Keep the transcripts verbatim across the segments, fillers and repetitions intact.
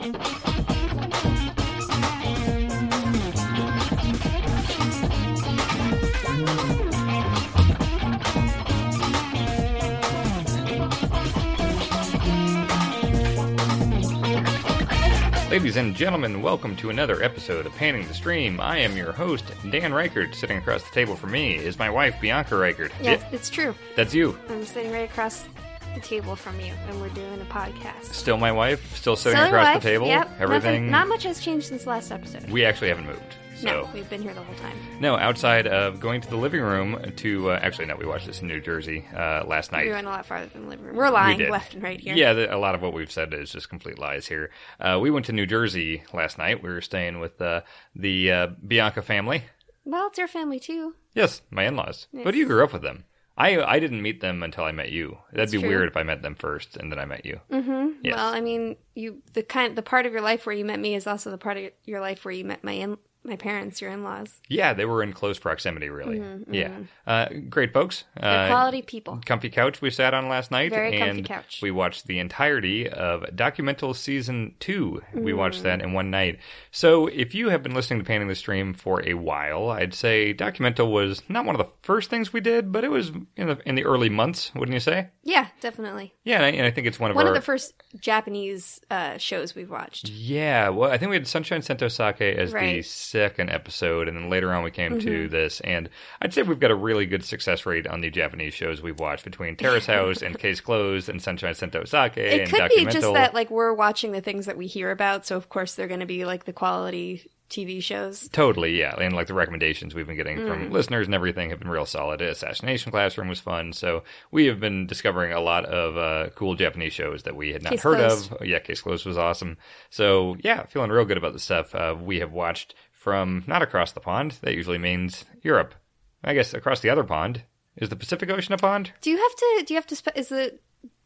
Ladies and gentlemen, welcome to another episode of Panning the Stream. I am your host, Dan Reichert. Sitting across the table from me is my wife, Bianca Reichert. Yes, it, it's true. That's you. I'm sitting right across the table from you, and we're doing a podcast. Still my wife? Still sitting Still across wife, the table? Yep. Everything? Nothing, not much has changed since last episode. We actually haven't moved. So. No, we've been here the whole time. No, outside of going to the living room to... Uh, actually, no, we watched this in New Jersey uh, last night. We went a lot farther than the living room. We're lying we left and right here. Yeah, the, a lot of what we've said is just complete lies here. Uh, we went to New Jersey last night. We were staying with uh, the uh, Bianca family. Well, it's your family, too. Yes, my in-laws. Yes. But you grew up with them. I I didn't meet them until I met you. That'd That's be true. weird if I met them first and then I met you. Mm-hmm. Yes. Well, I mean, you the kind the part of your life where you met me is also the part of your life where you met my in, my parents, your in-laws. Yeah, they were in close proximity, really. Mm-hmm, yeah. mm-hmm. Uh, great folks. They're Uh, quality people. Comfy couch we sat on last night. Very comfy and couch. We watched the entirety of Documental Season two. Mm. We watched that in one night. So if you have been listening to Panning the Stream for a while, I'd say Documental was not one of the first things we did, but it was in the in the early months, wouldn't you say? Yeah, definitely. Yeah, and I, and I think it's one of one our... of the first Japanese uh, shows we've watched. Yeah, well, I think we had Sunshine Sento Sake as Right. the second episode, and then later on we came Mm-hmm. to this, and I'd say we've got a really good success rate on the Japanese shows we've watched between Terrace House and Case Closed and Sunshine Sento Sake It and could Documental. be just that, like, we're watching the things that we hear about, so of course they're going to be, like, the quality T V shows. Totally, yeah, and like the recommendations we've been getting Mm. from listeners and everything have been real solid. Assassination Classroom was fun, so we have been discovering a lot of uh, cool Japanese shows that we had not Case heard Closed. of. Yeah, Case Closed was awesome. So yeah, feeling real good about the stuff uh, we have watched from not across the pond. That usually means Europe. I guess across the other pond. Is the Pacific Ocean a pond? Do you have to, do you have to, spe- is it,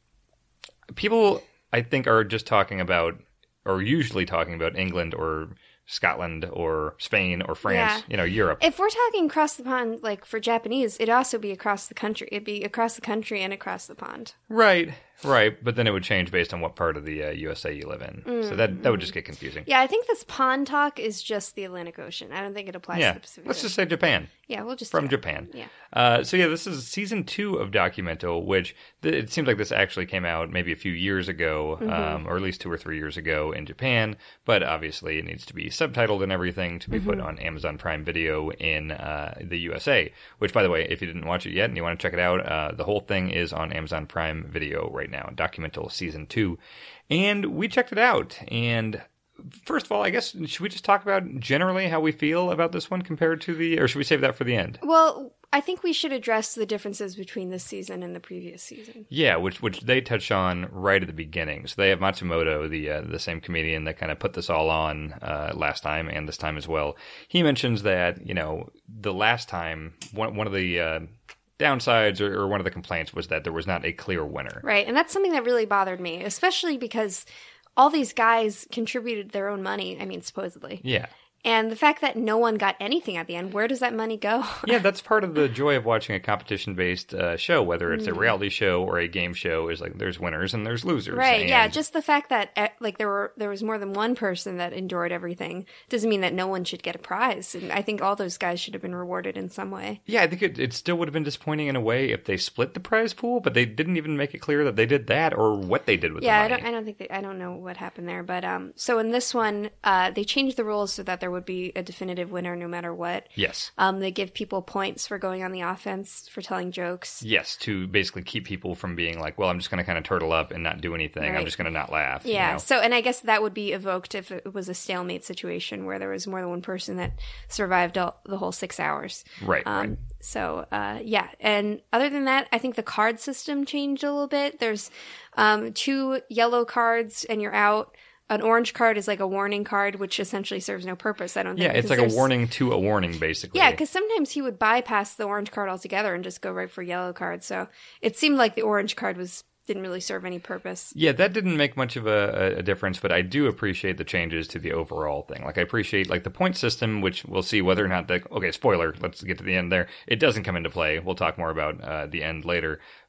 People, I think, are just talking about, or usually talking about England or Scotland or Spain or France, Yeah. you know, Europe. if we're talking across the pond, like, for Japanese, it'd also be across the country. It'd be across the country and across the pond. Right, right. But then it would change based on what part of the uh, U S A you live in. So that that would just get confusing. Yeah, I think this pond talk is just the Atlantic Ocean. I don't think it applies Yeah. to the Pacific Let's Ocean. just say Japan. Yeah, we'll just From do that. Japan. Yeah. Uh, so yeah, this is season two of Documental, which th- it seems like this actually came out maybe a few years ago, Mm-hmm. um, or at least two or three years ago in Japan. But obviously, it needs to be subtitled and everything to be put Mm-hmm. on Amazon Prime Video in uh, the U S A. Which, by the way, if you didn't watch it yet and you want to check it out, uh, the whole thing is on Amazon Prime Video right now. Documental season two, and we checked it out. And first of all, I guess should we just talk about generally how we feel about this one compared to the, or should we save that for the end? Well, I think we should address the differences between this season and the previous season. Yeah, which which they touch on right at the beginning. So they have Matsumoto, the uh, the same comedian that kind of put this all on uh, last time and this time as well. He mentions that, you know, the last time one one of the uh, downsides or, or one of the complaints was that there was not a clear winner. Right, and that's something that really bothered me, especially because all these guys contributed their own money, I mean, supposedly. Yeah. And the fact that no one got anything at the end, where does that money go? Yeah, that's part of the joy of watching a competition-based uh, show, whether it's a reality show or a game show, is like there's winners and there's losers. Right, and yeah, just the fact that eh, like there were there was more than one person that endured everything doesn't mean that no one should get a prize. And I think all those guys should have been rewarded in some way. Yeah, I think it, it still would have been disappointing in a way if they split the prize pool, but they didn't even make it clear that they did that or what they did with Yeah, I the money. don't I don't think that, I don't know what happened there, but um so in this one, uh they changed the rules so that there would be a definitive winner no matter what. Yes. Um they give people points for going on the offense, for telling jokes. Yes, to basically keep people from being like, well, I'm just going to kind of turtle up and not do anything. I'm Right. just going to not laugh. you Yeah. know? So, and I guess that would be evoked if it was a stalemate situation where there was more than one person that survived all, the whole six hours. Right, Um, right. So, uh, yeah. And other than that, I think the card system changed a little bit. There's um, two yellow cards and you're out. An orange card is like a warning card, which essentially serves no purpose. I don't think. Yeah, it's because like a there's- warning to a warning, basically. Yeah, because sometimes he would bypass the orange card altogether and just go right for yellow card. So it seemed like the orange card was didn't really serve any purpose. Yeah, that didn't make much of a, a difference, but I do appreciate the changes to the overall thing. Like, I appreciate, like, the point system, which we'll see whether or not that... Okay, spoiler, let's get to the end there. It doesn't come into play. We'll talk more about uh, the end later.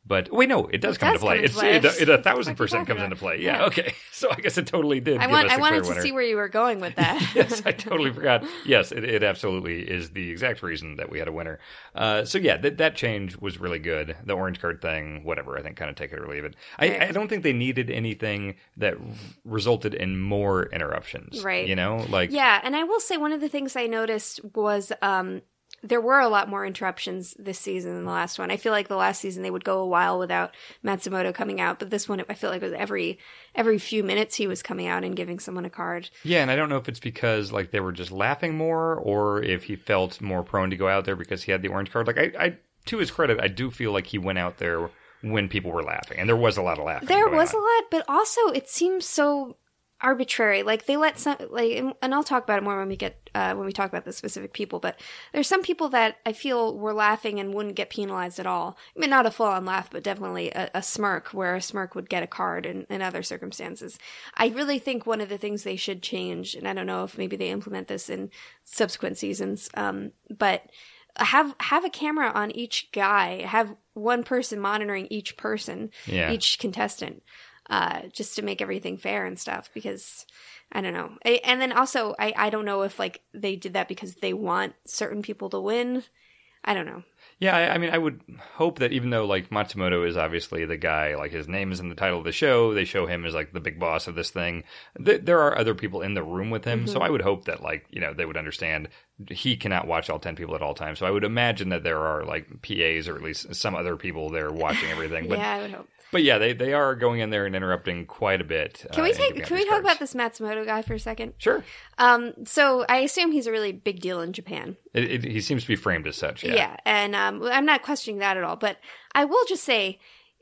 But wait, no, it does It come does into play. come into It's play. it, it a thousand What are you percent talking comes about? into play. Yeah, Yeah. okay. So I guess it totally did. I give want us a I wanted clear to winner. see where you were going with that. Yes, I totally forgot. Yes, it, it absolutely is the exact reason that we had a winner. Uh, so yeah, that that change was really good. The orange card thing, whatever. I think kind of take it or leave it. I, Right. I don't think they needed anything that resulted in more interruptions. Right. You know, like Yeah, and I will say one of the things I noticed was um, there were a lot more interruptions this season than the last one. I feel like the last season they would go a while without Matsumoto coming out, but this one I feel like it was every every few minutes he was coming out and giving someone a card. Yeah, and I don't know if it's because like they were just laughing more, or if he felt more prone to go out there because he had the orange card. Like I, I to his credit, I do feel like he went out there when people were laughing, and there was a lot of laughing. There going was on. a lot, but also it seems so arbitrary. Like they let some like, and and I'll talk about it more when we get uh, when we talk about the specific people. But there's some people that I feel were laughing and wouldn't get penalized at all. I mean, not a full-on laugh, but definitely a, a smirk, where a smirk would get a card in, in other circumstances. I really think one of the things they should change, and I don't know if maybe they implement this in subsequent seasons, um, but have have a camera on each guy. Have one person monitoring each person, Yeah. each contestant. Uh, just to make everything fair and stuff, because I don't know. I, and then also, I, I don't know if like they did that because they want certain people to win. I don't know. Yeah, I, I mean, I would hope that even though like Matsumoto is obviously the guy, like his name is in the title of the show, they show him as like the big boss of this thing. Th- there are other people in the room with him, so I would hope that like you know they would understand he cannot watch all ten people at all times. So I would imagine that there are like P As or at least some other people there watching everything. But Yeah, I would hope. but yeah, they they are going in there and interrupting quite a bit. Can uh, we and take? giving out Can we these talk about cards. this Matsumoto guy for a second? Sure. Um, so I assume he's a really big deal in Japan. It, it, he seems to be framed as such. Yeah. Yeah, and um, I'm not questioning that at all. But I will just say,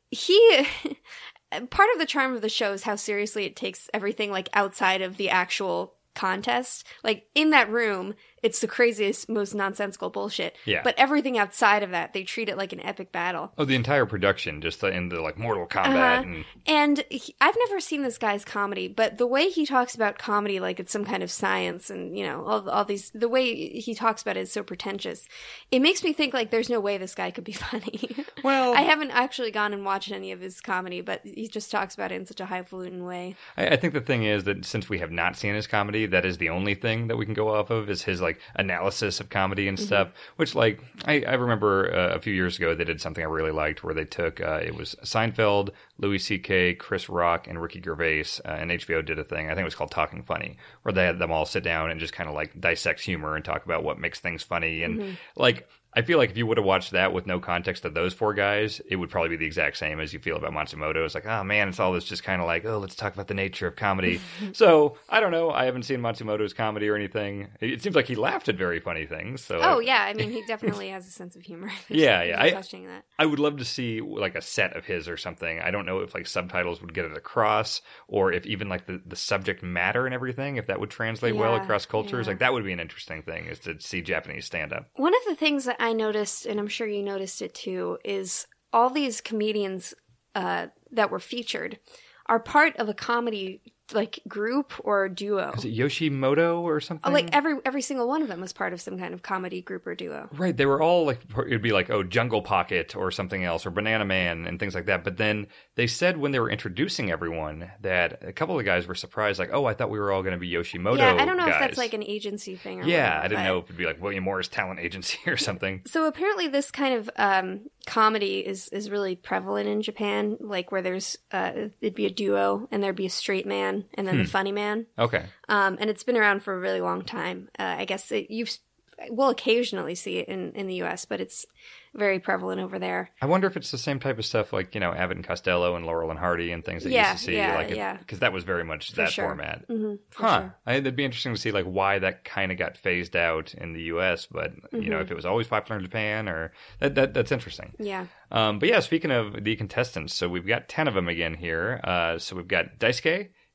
he part of the charm of the show is how seriously it takes everything like outside of the actual contest. Like in that room, it's the craziest, most nonsensical bullshit. Yeah. But everything outside of that, they treat it like an epic battle. Oh, the entire production, just the, in the like Mortal Kombat Uh-huh. and And he, I've never seen this guy's comedy, but the way he talks about comedy like it's some kind of science, and you know all all these, the way he talks about it is so pretentious. It makes me think like there's no way this guy could be funny. well, I haven't actually gone and watched any of his comedy, but he just talks about it in such a highfalutin way. I, I think the thing is that since we have not seen his comedy, that is the only thing that we can go off of is his like analysis of comedy and stuff. Which like I, I remember uh, a few years ago they did something I really liked where they took uh, it was Seinfeld, Louis C K, Chris Rock, and Ricky Gervais, uh, and H B O did a thing. I think it was called Talking Funny, where they had them all sit down and just kind of like dissect humor and talk about what makes things funny. And like I feel like if you would have watched that with no context of those four guys, it would probably be the exact same as you feel about Matsumoto. It's like, oh man, it's all this just kind of like, oh, let's talk about the nature of comedy. So I don't know. I haven't seen Matsumoto's comedy or anything. It seems like he laughed at very funny things. So Oh I, yeah, I mean he definitely has a sense of humor. Yeah, yeah. No I- questioning that. I would love to see like a set of his or something. I don't know if like subtitles would get it across, or if even like the, the subject matter and everything, if that would translate well Yeah, across cultures. yeah. Like that would be an interesting thing, is to see Japanese stand up. One of the things that I noticed, and I'm sure you noticed it too, is all these comedians uh, that were featured are part of a comedy like group or duo. Is it Yoshimoto or something? Like every every single one of them was part of some kind of comedy group or duo. Right, they were all like, it'd be like, oh, Jungle Pocket or something else, or Banana Man and things like that. But then they said when they were introducing everyone that a couple of the guys were surprised, like, oh, I thought we were all going to be Yoshimoto Yeah, I don't know guys. if that's like an agency thing or Yeah, whatever, I didn't but- know if it'd be like William Morris Talent Agency or something. So apparently this kind of um, comedy is, is really prevalent in Japan, like where there's uh, it'd be a duo and there'd be a straight man and then the funny man. Okay. Um, and it's been around for a really long time. Uh, I guess it, you've we'll occasionally see it in, in the U S, but it's very prevalent over there. I wonder if it's the same type of stuff like, you know, Abbott and Costello and Laurel and Hardy and things that you Yeah, used to see. yeah, like yeah. Because that was very much that sure. format. Mm-hmm, for Huh. sure. I, it'd be interesting to see like why that kind of got phased out in the U S, but, you Mm-hmm. know, if it was always popular in Japan or... That, that That's interesting. Yeah. Um, but yeah, speaking of the contestants, so we've got ten of them again here. Uh, so we've got Daisuke,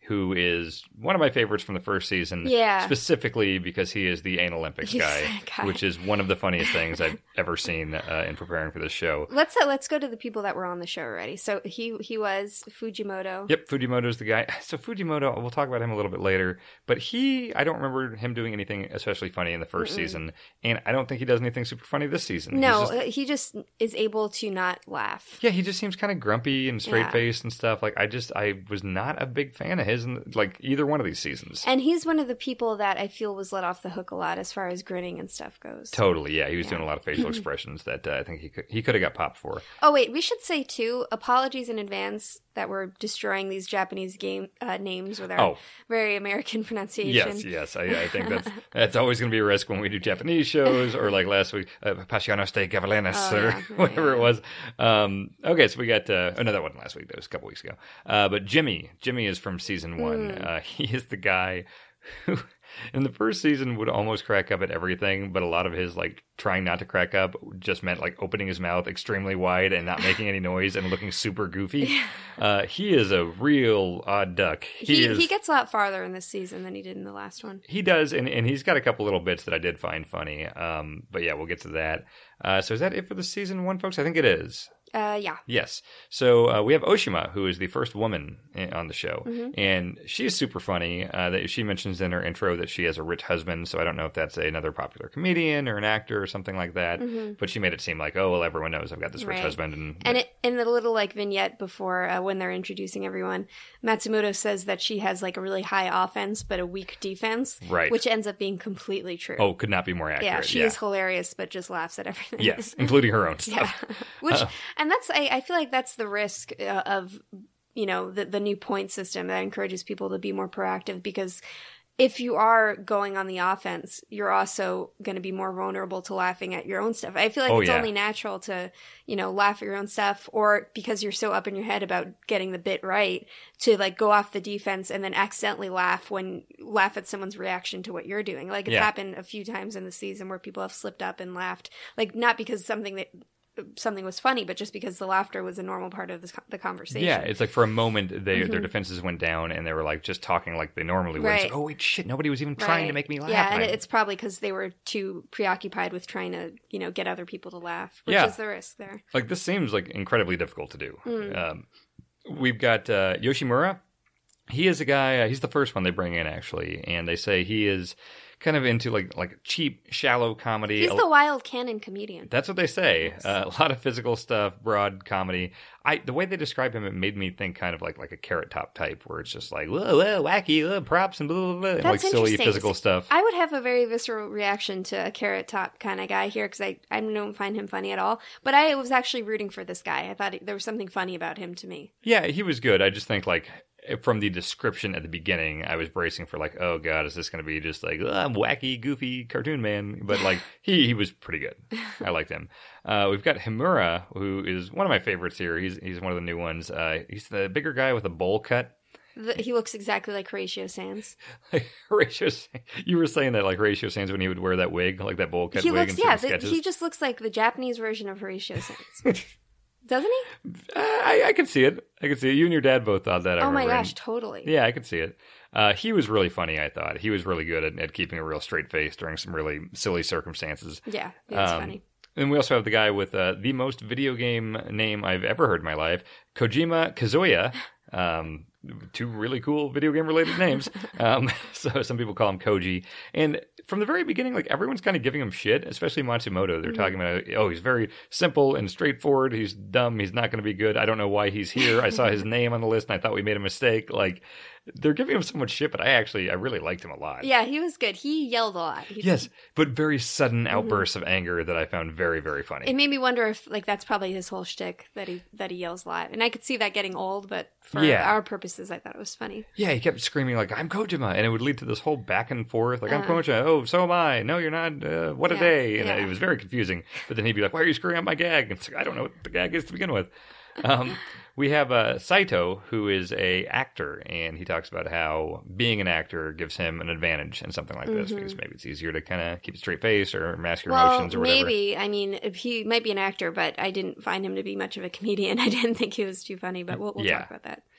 who is one of my favorites from the first season. Yeah. Specifically because he is the Anal Olympics He's guy, that guy. which is one of the funniest things I've ever seen uh, in preparing for this show. Let's uh, let's go to the people that were on the show already. So he he was Fujimoto. Yep, Fujimoto's the guy. So Fujimoto, we'll talk about him a little bit later, but he, I don't remember him doing anything especially funny in the first Mm-mm. season, and I don't think he does anything super funny this season. No, just, he just is able to not laugh. Yeah, he just seems kind of grumpy and straight-faced yeah. and stuff. Like, I just, I was not a big fan of his in, like, either one of these seasons. And he's one of the people that I feel was let off the hook a lot as far as grinning and stuff goes. Totally, yeah. He was yeah. doing a lot of facial expressions that uh, I think he could, he could have got popped for. Oh, wait, we should say, too, apologies in advance that we're destroying these Japanese game uh, names with our oh. very American pronunciation. Yes, yes. I, I think that's that's always going to be a risk when we do Japanese shows, or like last week, uh, Pasiones de Gavelenes, oh, or yeah. whatever yeah. it was. Um, okay, so we got, uh, oh no, that wasn't last week, that was a couple weeks ago. Uh, but Jimmy, Jimmy is from season one. Mm. Uh, he is the guy who, in the first season, would almost crack up at everything, but a lot of his, like, trying not to crack up just meant, like, opening his mouth extremely wide and not making any noise and looking super goofy. Yeah. Uh, he is a real odd duck. He, he, is, he gets a lot farther in this season than he did in the last one. He does, and, and he's got a couple little bits that I did find funny. Um, but yeah, we'll get to that. Uh, so is that it for the season one, folks? I think it is. Uh, yeah. Yes. So uh, we have Oshima, who is the first woman on the show, mm-hmm. and she's super funny. Uh, that she mentions in her intro that she has a rich husband, so I don't know if that's another popular comedian or an actor or something like that. Mm-hmm. But she made it seem like, oh, well, everyone knows I've got this rich right. husband, and and it, in the little like vignette before uh, when they're introducing everyone, Matsumoto says that she has like a really high offense but a weak defense, right? Which ends up being completely true. Oh, could not be more accurate. Yeah, she yeah. is hilarious, but just laughs at everything. Yes, including her own stuff. Yeah. Which uh, and that's I, I feel like that's the risk uh, of you know the the new point system that encourages people to be more proactive, because if you are going on the offense, you're also going to be more vulnerable to laughing at your own stuff. I feel like oh, it's yeah. only natural to, you know, laugh at your own stuff, or because you're so up in your head about getting the bit right, to like go off the defense and then accidentally laugh when laugh at someone's reaction to what you're doing. Like it's yeah. happened a few times in the season where people have slipped up and laughed, like not because something that something was funny, but just because the laughter was a normal part of the, the conversation. Yeah, it's like for a moment they, mm-hmm. their defenses went down and they were like just talking like they normally would. Right. It's like, oh wait, shit, nobody was even trying right. to make me laugh. Yeah, and I... it's probably because they were too preoccupied with trying to, you know, get other people to laugh, which yeah. is the risk there. Like this seems like incredibly difficult to do. Mm. Um, we've got uh, Yoshimura. He is a guy, uh, he's the first one they bring in actually, and they say he is kind of into like like cheap, shallow comedy. He's the wild canon comedian. That's what they say. Yes. Uh, a lot of physical stuff, broad comedy. I the way they describe him, it made me think kind of like like a Carrot Top type, where it's just like whoa, whoa, wacky, whoa, props and blah blah blah, and That's like silly interesting. physical stuff. I would have a very visceral reaction to a Carrot Top kind of guy here because I I don't find him funny at all. But I was actually rooting for this guy. I thought he, there was something funny about him to me. Yeah, he was good. I just think like. From the description at the beginning, I was bracing for like, oh god, is this going to be just like, oh, I'm wacky, goofy cartoon man? But like, he he was pretty good. I liked him. Uh, we've got Himura, who is one of my favorites here. He's he's one of the new ones. Uh, he's the bigger guy with a bowl cut. The, he looks exactly like Horatio Sands. Like Horatio, you were saying that like Horatio Sands when he would wear that wig, like that bowl cut he wig. Looks, in yeah, the, he just looks like the Japanese version of Horatio Sands. Doesn't he? Uh, I, I can see it. I can see it. You and your dad both thought that. I oh my remember. gosh, totally. Yeah, I could see it. Uh, he was really funny, I thought. He was really good at, at keeping a real straight face during some really silly circumstances. Yeah, it was um, funny. And we also have the guy with uh, the most video game name I've ever heard in my life, Kojima Kazuya. Um, two really cool video game related names. Um, so some people call him Koji. And from the very beginning, like everyone's kind of giving him shit, especially Matsumoto. They're mm-hmm. talking about, oh, he's very simple and straightforward. He's dumb. He's not going to be good. I don't know why he's here. I saw his name on the list and I thought we made a mistake. Like, they're giving him so much shit, but I actually, I really liked him a lot. Yeah, he was good. He yelled a lot. He yes, did. but very sudden outbursts mm-hmm. of anger that I found very, very funny. It made me wonder if, like, that's probably his whole shtick, that he that he yells a lot. And I could see that getting old, but for yeah. our purposes, I thought it was funny. Yeah, he kept screaming, like, I'm Kojima, and it would lead to this whole back and forth, like, uh, I'm Kojima, oh, so am I, no, you're not, uh, what a yeah, day, and yeah. it was very confusing. But then he'd be like, why are you screwing up my gag? And it's like, I don't know what the gag is to begin with. Um, we have uh, Saito, who is a actor, and he talks about how being an actor gives him an advantage in something like this, mm-hmm. because maybe it's easier to kind of keep a straight face or mask your well, emotions or whatever. Maybe. I mean, he might be an actor, but I didn't find him to be much of a comedian. I didn't think he was too funny, but we'll, we'll yeah. talk about that.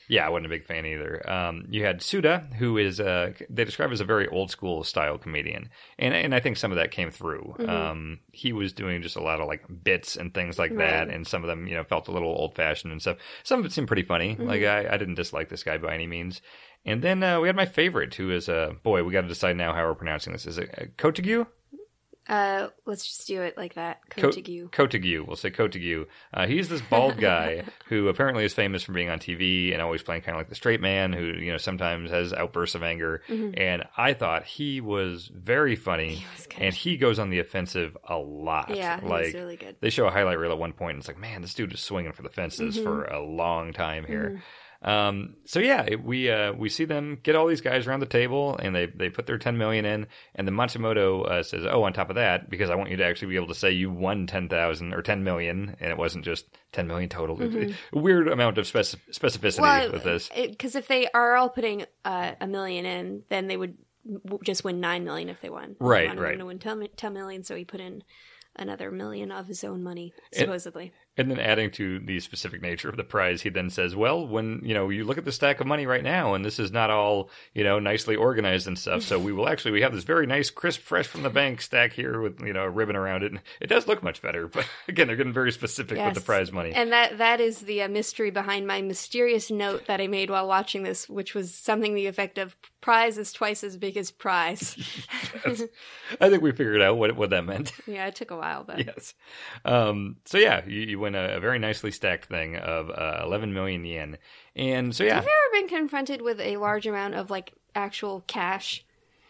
Yeah, I wasn't a big fan either. Um, you had Suda, who is uh, they describe as a very old school style comedian, and and I think some of that came through. Mm-hmm. Um, he was doing just a lot of like bits and things like right. that, and some of them you know felt a little old fashioned and stuff. Some of it seemed pretty funny. Mm-hmm. Like I, I didn't dislike this guy by any means. And then uh, we had my favorite, who is a uh, boy. We got to decide now how we're pronouncing this. Is it uh, Kotigu? Uh, let's just do it like that. Kotigu. Co- Kotigu. We'll say Kotigu. Uh, he's this bald guy who apparently is famous from being on T V and always playing kind of like the straight man who, you know, sometimes has outbursts of anger. Mm-hmm. And I thought he was very funny. He was good. And he goes on the offensive a lot. Yeah, he like, was really good. They show a highlight reel at one point and it's like, man, this dude is swinging for the fences mm-hmm. for a long time here. Mm-hmm. Um, so yeah, it, we, uh, we see them get all these guys around the table and they, they put their ten million in and then Matsumoto, uh, says, oh, on top of that, because I want you to actually be able to say you won ten thousand or ten million and it wasn't just ten million total. Mm-hmm. A weird amount of speci- specificity well, with this. Because if they are all putting uh, a million in, then they would w- just win nine million if they won. Right, they right. Him to win ten, ten million, so he put in another million of his own money, supposedly. And, and then adding to the specific nature of the prize, he then says, well, when, you know, you look at the stack of money right now, and this is not all, you know, nicely organized and stuff, so we will actually, we have this very nice, crisp, fresh from the bank stack here with, you know, a ribbon around it. And it does look much better, but again, they're getting very specific yes. with the prize money. And that that is the uh, mystery behind my mysterious note that I made while watching this, which was something to the effect of, prize is twice as big as prize. Yes. I think we figured out what what that meant. Yeah, it took a while, but yes. Um, so yeah, you, you win a, a very nicely stacked thing of uh, eleven million yen, and so yeah. Have you ever been confronted with a large amount of like actual cash?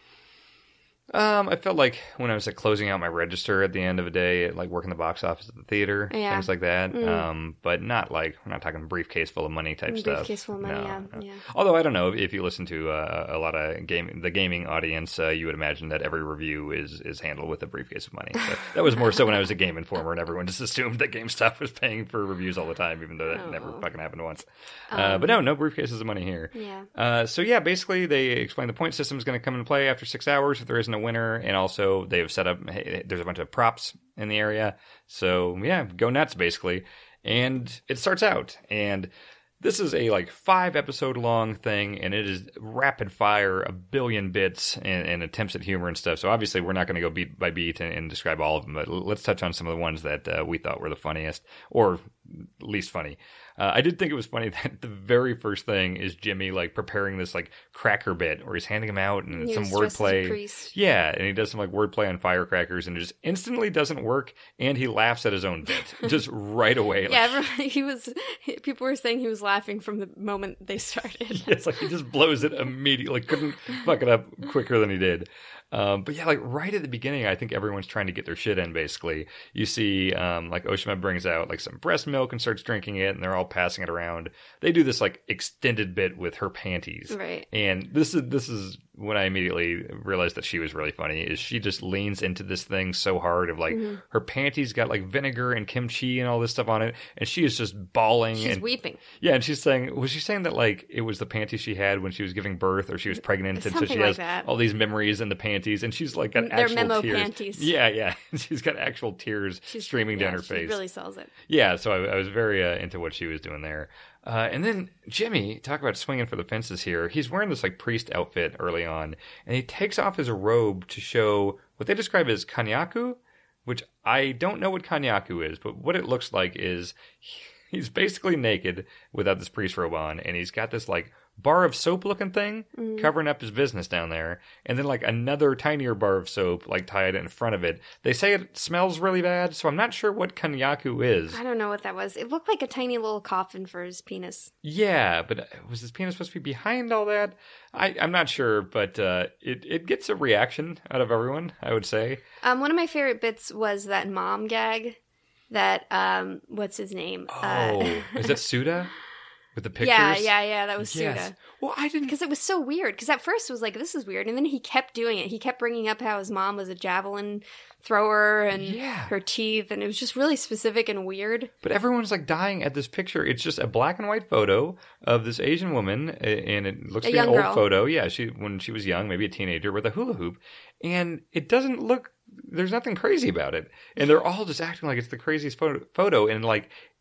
Um, I felt like when I was like closing out my register at the end of a day, like working the box office at the theater, yeah. things like that. Mm. Um, but not like we're not talking briefcase full of money type briefcase stuff. Briefcase full of money, no, yeah. no. yeah. Although I don't know if you listen to uh, a lot of game the gaming audience, uh, you would imagine that every review is is handled with a briefcase of money. So that was more so when I was a Game Informer, and everyone just assumed that GameStop was paying for reviews all the time, even though that oh. never fucking happened once. Um, uh, but no, no briefcases of money here. Yeah. Uh, so yeah, basically they explain the point system is going to come into play after six hours if there isn't a winner, and also. So they've set up, hey, there's a bunch of props in the area. So yeah, go nuts basically. And it starts out. And this is a like five episode long thing. And it is rapid fire, a billion bits and, and attempts at humor and stuff. So obviously we're not going to go beat by beat and, and describe all of them. But let's touch on some of the ones that uh, we thought were the funniest or least funny. Uh, I did think it was funny that the very first thing is Jimmy like preparing this like cracker bit where he's handing them out and he some wordplay. Yeah, and he does some like wordplay on firecrackers and it just instantly doesn't work and he laughs at his own bit just right away. Yeah, like, everyone, he was. People were saying he was laughing from the moment they started. Yes, like he just blows it immediately. Like, couldn't fuck it up quicker than he did. Um, but yeah, like right at the beginning, I think everyone's trying to get their shit in, basically. You see, um, like Oshima brings out like some breast milk and starts drinking it and they're all passing it around. They do this like extended bit with her panties. Right. And this is, this is when I immediately realized that she was really funny is she just leans into this thing so hard of like mm-hmm. her panties got like vinegar and kimchi and all this stuff on it. And she is just bawling. She's and, weeping. Yeah. And she's saying, was she saying that like it was the panties she had when she was giving birth or she was pregnant? Something and so she like has that. all these memories in the panties and she's like got They're actual memo tears. panties. Yeah. Yeah. She's got actual tears she's, streaming yeah, down her she face. really sells it. Yeah. So I, I was very uh, into what she was doing there. Uh, and then Jimmy, talk about swinging for the fences here. He's wearing this like priest outfit early on, and he takes off his robe to show what they describe as kanyaku, which I don't know what kanyaku is, but what it looks like is he's basically naked without this priest robe on, and he's got this like bar of soap looking thing mm. covering up his business down there, and then like another tinier bar of soap like tied in front of it. They say it smells really bad, so I'm not sure what kanyaku is. I don't know what that was. It looked like a tiny little coffin for his penis. Yeah, but was his penis supposed to be behind all that? I, I'm not sure, but uh, it, it gets a reaction out of everyone, I would say. Um, one of my favorite bits was that mom gag that, um, what's his name? Oh, uh, is that Suda? With the pictures? Yeah, yeah, yeah, that was yes. Suda. Well, I didn't... Because it was so weird. Because at first it was like, this is weird. And then he kept doing it. He kept bringing up how his mom was a javelin thrower and yeah. her teeth. And it was just really specific and weird. But everyone's like dying at this picture. It's just a black and white photo of this Asian woman. And it looks a like an old girl. photo. Yeah, she when she was young, maybe a teenager with a hula hoop. And it doesn't look... There's nothing crazy about it. And they're all just acting like it's the craziest photo. photo and like...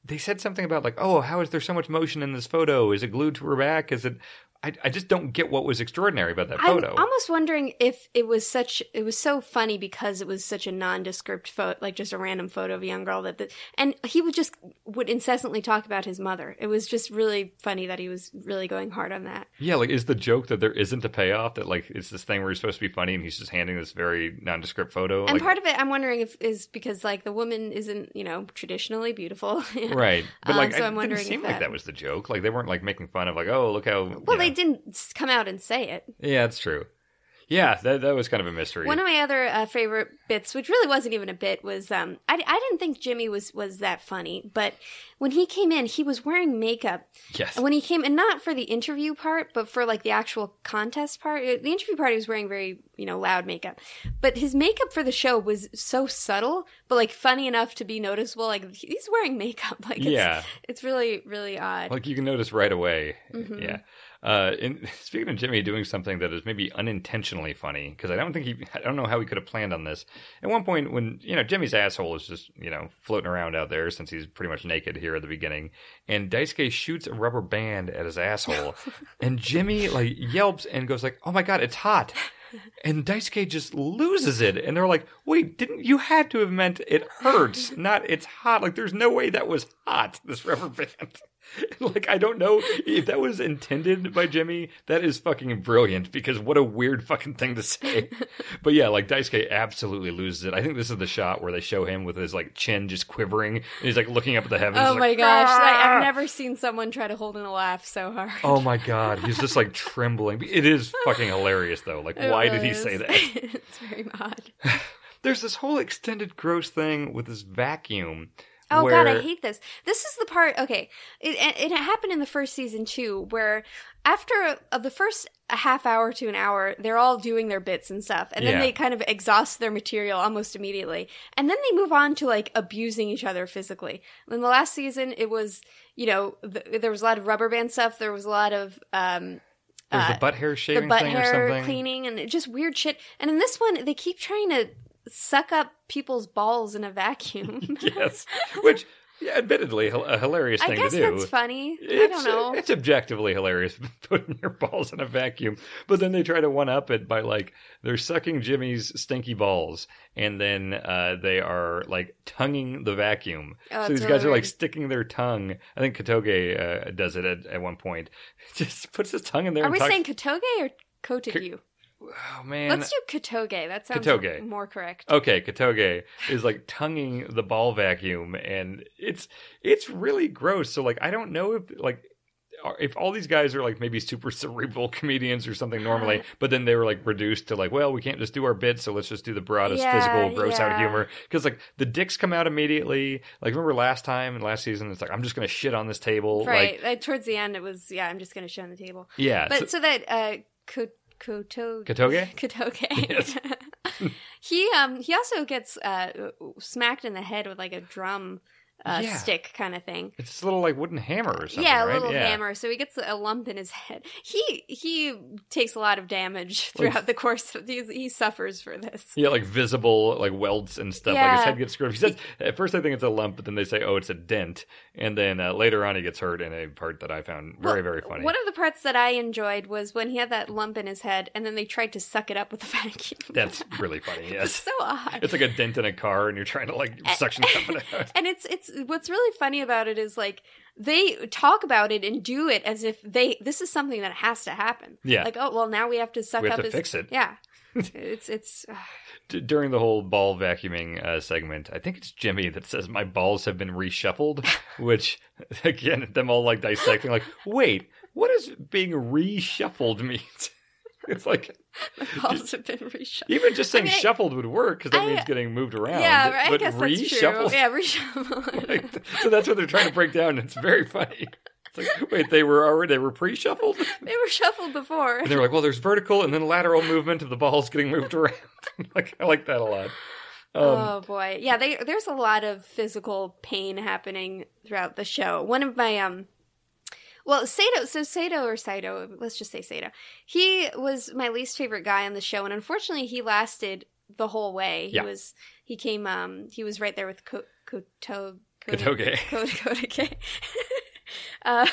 they said something about like, oh, how is there so much motion in this photo? Is it glued to her back? Is it? I, I just don't get what was extraordinary about that photo. I'm almost wondering if it was such, it was so funny because it was such a nondescript photo, like just a random photo of a young girl that, the, and he would just, would incessantly talk about his mother. It was just really funny that he was really going hard on that. Yeah, like is the joke that there isn't a payoff, that like it's this thing where he's supposed to be funny and he's just handing this very nondescript photo? And like, part of it, I'm wondering if is because like the woman isn't, you know, traditionally beautiful. Right. But like, um, so it I'm wondering didn't seem if like that... that was the joke. Like they weren't like making fun of like, oh, look how... Well, you know. they didn't come out and say it. Yeah, that's true. Yeah, that that was kind of a mystery. One of my other uh, favorite bits, which really wasn't even a bit, was um, I, I didn't think Jimmy was, was that funny, but when he came in, he was wearing makeup. Yes. And when he came, and not for the interview part, but for like the actual contest part. The interview part, he was wearing very, you know, loud makeup. But his makeup for the show was so subtle, but like funny enough to be noticeable. Like he's wearing makeup. Like it's, yeah. It's really, really odd. Like you can notice right away. Mm-hmm. Yeah. Uh, in, speaking of Jimmy doing something that is maybe unintentionally funny, because I don't think he, I don't know how he could have planned on this. At one point, when you know Jimmy's asshole is just you know floating around out there since he's pretty much naked here at the beginning, and Daisuke shoots a rubber band at his asshole, and Jimmy like yelps and goes like, "Oh my god, it's hot!" And Daisuke just loses it, and they're like, "Wait, didn't you had to have meant it hurts, not it's hot? Like, there's no way that was hot. This rubber band." Like, I don't know if that was intended by Jimmy. That is fucking brilliant, because what a weird fucking thing to say. But yeah, like Daisuke absolutely loses it. I think this is the shot where they show him with his like chin just quivering, and he's like looking up at the heavens. Oh my like, gosh, ah! I, I've never seen someone try to hold in a laugh so hard. Oh my god, he's just like trembling. It is fucking hilarious though. Like, It why really did he is. say that? It's very odd. There's this whole extended gross thing with this vacuum. Oh where... god, I hate this. This is the part. Okay, it, it happened in the first season too, where after of the first a half hour to an hour, they're all doing their bits and stuff, and then Yeah. they kind of exhaust their material almost immediately, and then they move on to like abusing each other physically. In the last season, it was you know th- there was a lot of rubber band stuff. There was a lot of um, There's uh, the butt hair the shaving butt thing or hair something. cleaning and just weird shit. And in this one, they keep trying to suck up people's balls in a vacuum. Yes, which yeah, admittedly a hilarious I thing guess to do. that's funny. I It's, don't know. It's objectively hilarious putting your balls in a vacuum, but then they try to one up it by like they're sucking Jimmy's stinky balls, and then uh, they are like tonguing the vacuum. Oh, so it's these really guys are like weird. sticking their tongue. I think Katoge uh, does it at, at one point. Just puts his tongue in there. Are and we talks- saying Katoge or Kotoge? Oh man, Let's do Katoge. That sounds Katoge. more correct. Okay, Katoge is like tonguing the ball vacuum, and it's it's really gross. So like, I don't know if like are- if all these guys are like maybe super cerebral comedians or something normally, but then they were like reduced to like, well, we can't just do our bits, so let's just do the broadest Yeah, physical gross out yeah. humor. Because like the dicks come out immediately. Like remember last time and last season, it's like I'm just gonna shit on this table. Right. Like Uh, towards the end, it was, yeah, I'm just going to show on the table. yeah, But so- so, that uh, Ko- Kotoge. Katoge? Katoge. Yes. he um he also gets uh smacked in the head with like a drum uh, Yeah. stick kind of thing. It's this little like wooden hammer or something. Yeah, a right? little yeah. hammer. So he gets a lump in his head. He he takes a lot of damage Like- throughout the course of these. He suffers for this. Yeah, like visible, like welds and stuff. Like Yeah. his head gets screwed. He says at first I think it's a lump, but then they say, "Oh, it's a dent," and then uh, later on he gets hurt in a part that I found very, Well, very funny. One of the parts that I enjoyed was when he had that lump in his head, and then they tried to suck it up with a vacuum. That's really funny. It's Yes, so odd. it's like a dent in a car, and you're trying to like suction something out. And it's it's what's really funny about it is like they talk about it and do it as if they this is something that has to happen. Yeah. Like, oh well, now we have to suck We have up to his fix it. Yeah. It's it's uh, D- during the whole ball vacuuming uh, segment, I think it's Jimmy that says my balls have been reshuffled, which again, them all like dissecting, like, wait, what does being reshuffled mean? It's like the balls have been reshuffled. even just saying I mean, I- shuffled would work because that I- means getting moved around. Yeah, right, I but guess that's true. reshuffled. Yeah, reshuffled. Like, so that's what they're trying to break down. It's very funny. It's like, wait, they were already they were pre-shuffled, They were shuffled before. and they were like, well, there's vertical and then lateral movement of the balls getting moved around. Like I like that a lot. Um, oh boy, yeah. They, there's a lot of physical pain happening throughout the show. One of my um, well, Sato. So Sato or Saito, let's just say Sato. He was my least favorite guy on the show, and unfortunately, he lasted the whole way. He Yeah. was he came um he was right there with Ko- Koto Kotoge. Kotoge. uh,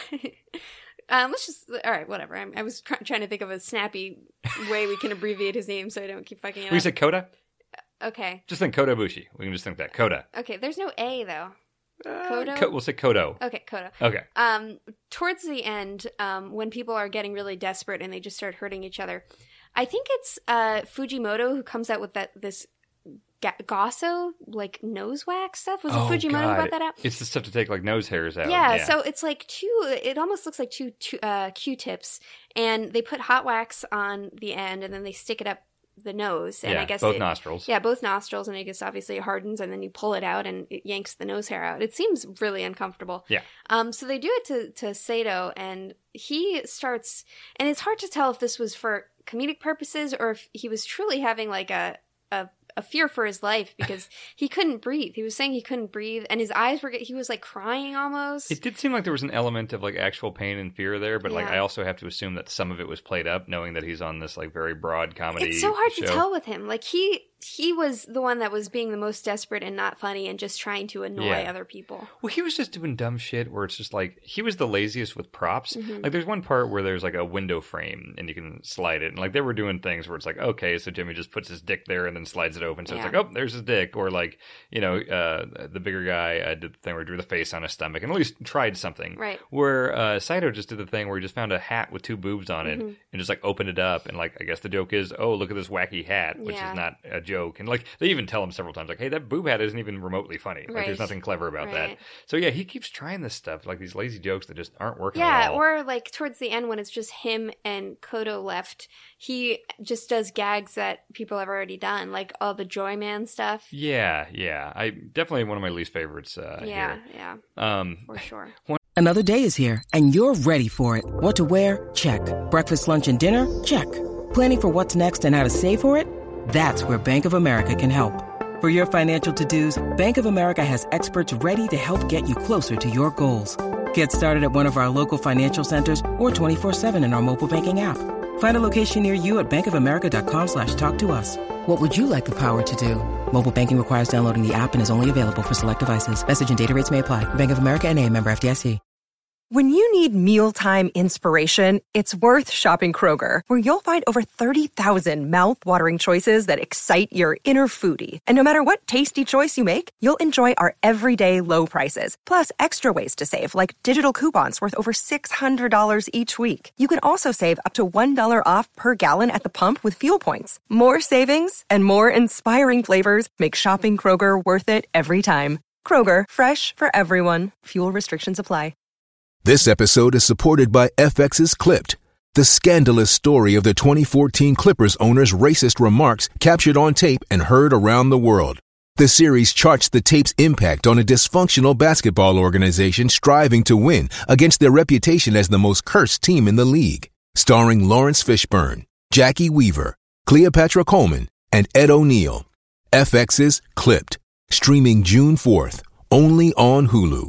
um, let's just, all right, whatever. I'm, I was try- trying to think of a snappy way we can abbreviate his name so I don't keep fucking it We up. said Koda? Okay. Just think Kota Ibushi. We can just think that. Koda. Okay, there's no A, though. Uh, Kodo? Ko- we'll say Kodo. Okay, Kodo. Okay. Um, towards the end, um, when people are getting really desperate and they just start hurting each other, I think it's uh, Fujimoto who comes out with that this ga- Gosso like nose wax stuff. Was it Oh, Fujimoto God. who brought that out? It's the stuff to take like nose hairs out. Yeah, so it's like two. It almost looks like two, two uh, Q-tips, and they put hot wax on the end, and then they stick it up the nose, and yeah, I guess both it, nostrils. Yeah, both nostrils, and I guess obviously it hardens, and then you pull it out, and it yanks the nose hair out. It seems really uncomfortable. Yeah. Um. So they do it to to Sato, and he starts, and it's hard to tell if this was for comedic purposes or if he was truly having like a a, a fear for his life because he couldn't breathe. He was saying he couldn't breathe, and his eyes were. He was like crying almost. It did seem like there was an element of like actual pain and fear there, but like Yeah. I also have to assume that some of it was played up, knowing that he's on this like very broad comedy. It's so hard show. to tell with him. Like he he was the one that was being the most desperate and not funny and just trying to annoy Yeah. other people. Well, he was just doing dumb shit where it's just like he was the laziest with props. Mm-hmm. Like there's one part where there's like a window frame and you can slide it, and like they were doing things where it's like, okay, so Jimmy just puts his dick there and then slides it open, so Yeah. it's like, oh, there's his dick, or like you know, uh, the bigger guy uh, did the thing where he drew the face on his stomach and at least tried something. Right. Where uh, Saito just did the thing where he just found a hat with two boobs on it Mm-hmm. and just like opened it up, and like I guess the joke is, oh, look at this wacky hat, which Yeah. is not a joke, and like they even tell him several times, like, hey, that boob hat isn't even remotely funny. Like Right. there's nothing clever about that. Right. So yeah, he keeps trying this stuff, like these lazy jokes that just aren't working Yeah, at all. or like towards the end when it's just him and Kodo left, he just does gags that people have already done, like all the Joyman stuff. yeah, yeah. I definitely one of my least favorites uh, Yeah, here. yeah, Um, for sure. Another day is here, and you're ready for it. What to wear? Check. Breakfast, lunch, and dinner? Check. Planning for what's next and how to save for it? That's where Bank of America can help. For your financial to-dos, Bank of America has experts ready to help get you closer to your goals. Get started at one of our local financial centers or twenty-four seven in our mobile banking app. Find a location near you at bankofamerica.com slash talk to us. What would you like the power to do? Mobile banking requires downloading the app and is only available for select devices. Message and data rates may apply. Bank of America N A, member F D I C. When you need mealtime inspiration, it's worth shopping Kroger, where you'll find over thirty thousand mouthwatering choices that excite your inner foodie. And no matter what tasty choice you make, you'll enjoy our everyday low prices, plus extra ways to save, like digital coupons worth over six hundred dollars each week. You can also save up to one dollar off per gallon at the pump with fuel points. More savings and more inspiring flavors make shopping Kroger worth it every time. Kroger, fresh for everyone. Fuel restrictions apply. This episode is supported by F X's Clipped, the scandalous story of the twenty fourteen Clippers owner's racist remarks captured on tape and heard around the world. The series charts the tape's impact on a dysfunctional basketball organization striving to win against their reputation as the most cursed team in the league. Starring Lawrence Fishburne, Jackie Weaver, Cleopatra Coleman, and Ed O'Neill. F X's Clipped, streaming June fourth, only on Hulu.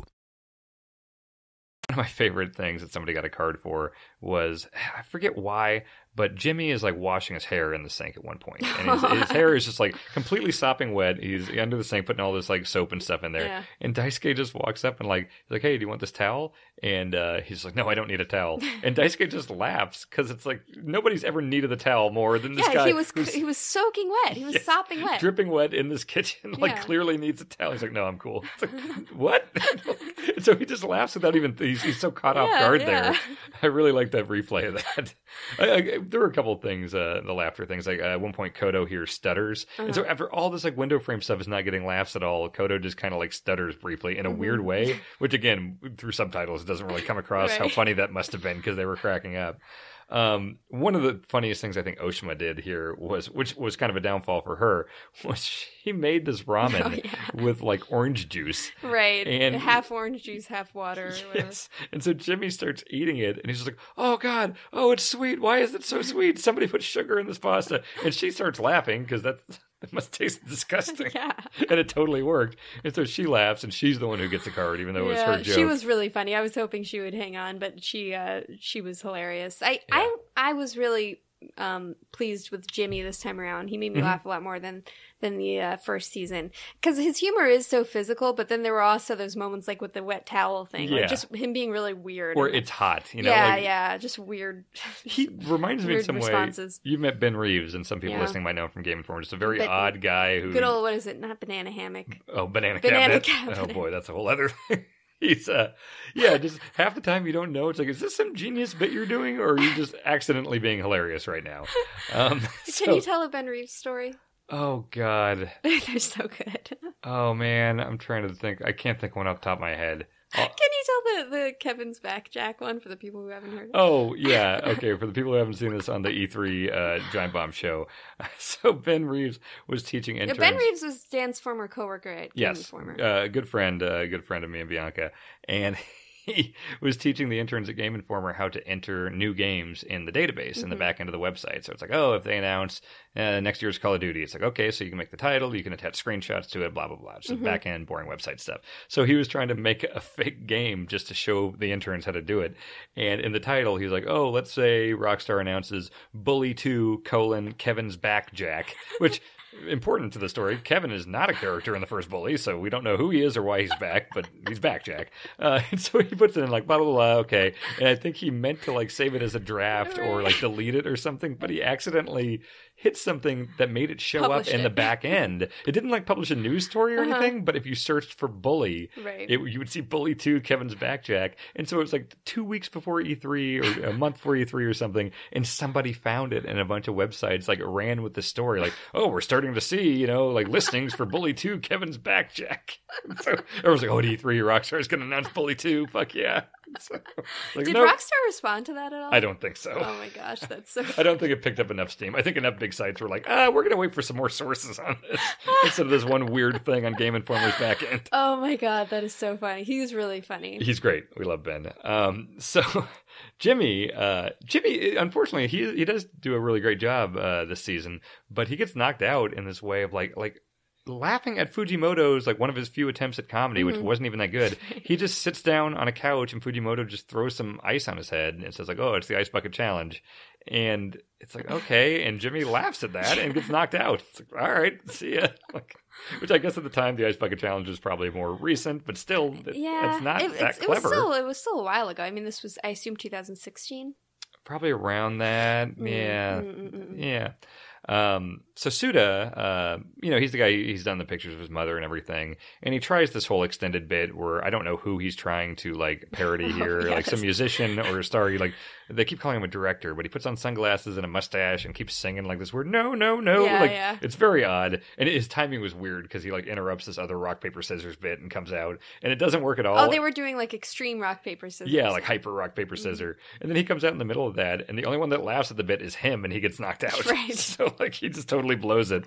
One of my favorite things that somebody got a card for was, I forget why, but Jimmy is like washing his hair in the sink at one point, and his, his hair is just like completely sopping wet. He's under the sink putting all this like soap and stuff in there, Yeah. and Daisuke just walks up and like, he's like, hey, do you want this towel? And uh, he's like, no, I don't need a towel. And Daisuke just laughs because it's like nobody's ever needed a towel more than this Yeah, guy. he was who's- he was soaking wet. He was Yes, sopping wet. dripping wet in this kitchen, like Yeah. clearly needs a towel. He's like, no, I'm cool. It's like, what? And so he just laughs without even, he's, he's so caught off Yeah, guard yeah. there. I really like that replay of that. I, I, there were a couple of things, uh, the laughter things, like uh, at one point Kodo here stutters. Uh-huh. And so after all this like window frame stuff is not getting laughs at all, Kodo just kind of like stutters briefly in a Mm-hmm. weird way, which again, through subtitles, it doesn't really come across how Right. funny that must have been because they were cracking up. Um, one of the funniest things I think Oshima did here was, which was kind of a downfall for her, was she made this ramen Oh, yeah. with like orange juice. Right. And- half orange juice, half water. Or whatever. Yes. And so Jimmy starts eating it and he's just like, oh God, oh, it's sweet. Why is it so sweet? Somebody put sugar in this pasta. And she starts laughing because that that must taste disgusting. Yeah. And it totally worked. And so she laughs and she's the one who gets the card, even though it was Yeah, her joke. she was really funny. I was hoping she would hang on, but she uh, she was hilarious. I, Yeah. I I was really um, pleased with Jimmy this time around. He made me Mm-hmm. laugh a lot more than than the uh, first season because his humor is so physical. But then there were also those moments like with the wet towel thing, Yeah. like just him being really weird. Or and- it's hot, you know? yeah, like, yeah, just weird. He reminds me in Weird some responses. way. You met Ben Reeves, and some people Yeah. listening might know him from Game Informer. Just a very But- odd guy who. Good old what is it? Not banana hammock. Oh, banana, Banana cabinet. cabinet. Oh boy, that's a whole other thing. He's uh yeah, just half the time you don't know. It's like, is this some genius bit you're doing, or are you just accidentally being hilarious right now? Um Can so- you tell a Ben Reeves story? Oh god. They're so good. Oh man, I'm trying to think. I can't think one off the top of my head. Oh, Can you tell the, the Kevin's back Jack one for the people who haven't heard it? oh yeah, okay. For the people who haven't seen this on the E three uh, Giant Bomb show, so Ben Reeves was teaching Yeah, interns. Ben Reeves was Dan's former coworker at Game Yes, Informer. uh, a good friend, uh, a good friend of me and Bianca, and he was teaching the interns at Game Informer how to enter new games in the database in the back end of the website. So it's like, oh, if they announce uh, next year's Call of Duty, it's like, okay, so you can make the title, you can attach screenshots to it, blah blah blah, just back end boring website stuff. So he was trying to make a fake game just to show the interns how to do it, and in the title, he was like, oh, let's say Rockstar announces Bully two colon Kevin's back Jack, which. Important to the story, Kevin is not a character in the first Bully, so we don't know who he is or why he's back, but he's back, Jack. Uh, and so he puts it in like blah, blah, blah, okay. And I think he meant to like save it as a draft or like delete it or something, but he accidentally hit something that made it show Publish up in it. the back end. It didn't like publish a news story or Uh-huh. anything, but if you searched for Bully, Right. it, you would see Bully two, Kevin's back, Jack. And so it was like two weeks before E three or a month before E three or something, and somebody found it, and a bunch of websites like ran with the story, like, oh, we're starting to see, you know, like listings for Bully two, Kevin's back, Jack. So everyone's like, oh, at E three, Rockstar's going to announce Bully two. Fuck yeah. So, like, Did no, Rockstar respond to that at all? I don't think so. Oh my gosh, that's so. I don't think it picked up enough steam. I think enough big sites were like, ah, we're going to wait for some more sources on this instead of this one weird thing on Game Informer's back end. Oh my god, that is so funny. He's really funny. He's great. We love Ben. Um, so Jimmy, uh, Jimmy, unfortunately, he he does do a really great job uh, this season, but he gets knocked out in this way of like like. laughing at Fujimoto's, like one of his few attempts at comedy, which wasn't even that good. He just sits down on a couch and Fujimoto just throws some ice on his head and says like, oh, it's the ice bucket challenge. And it's like, okay. And Jimmy laughs at that and gets knocked out. It's like, all right, see ya. Like, which I guess at the time the ice bucket challenge is probably more recent, but still, it, Yeah, it's not it, that it's- it clever. was still it was still a while ago. I mean, this was I assume two thousand sixteen. Probably around that. Yeah. Mm-mm-mm. Yeah. Um, so Suda, uh, you know, he's the guy, he's done the pictures of his mother and everything. And he tries this whole extended bit where I don't know who he's trying to like parody here, Oh, like yes. some musician or a star. He like, they keep calling him a director, but he puts on sunglasses and a mustache and keeps singing like this word, no, no, no. Yeah, like, yeah. it's very odd. And his timing was weird because he like interrupts this other rock, paper, scissors bit and comes out and it doesn't work at all. Oh, they were doing like extreme rock paper scissors. Yeah, like hyper rock, paper, Mm-hmm. scissor. And then he comes out in the middle of that, and the only one that laughs at the bit is him, and he gets knocked out. Right. So, like, he just totally blows it.